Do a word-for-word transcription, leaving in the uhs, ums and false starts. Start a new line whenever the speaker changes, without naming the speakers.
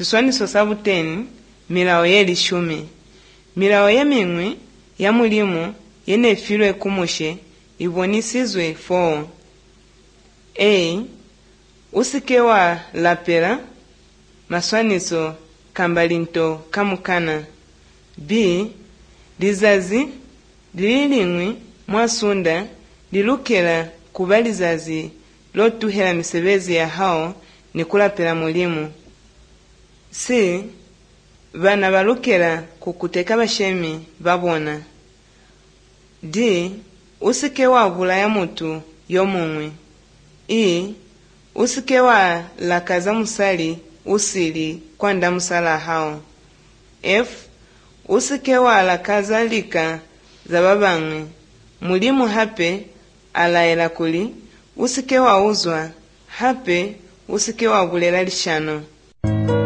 Siswaniso sabu teni, milao yeli shumi. Milao ya mingwi, ya mulimu, yene filwe kumushe, ibonisizwe foo. A. Usikewa lapera, maswaniso kambalinto kamukana. B. Lizazi, lililingwi, mwasunda, lilukela kubalizazi, lotu hela misebezi ya hao, ni kulapela mulimu. C. Bana balukela kukuteka bashemi babona. D. Usikewa vula ya mutu yomungwi. E. Usikewa lakaza musali usili kwa ndamusala hao. F. Usikewa lakaza lika za babangwi. Mulimu hape alaela kuli. Usikewa uzwa hape usikewa bulela lishano.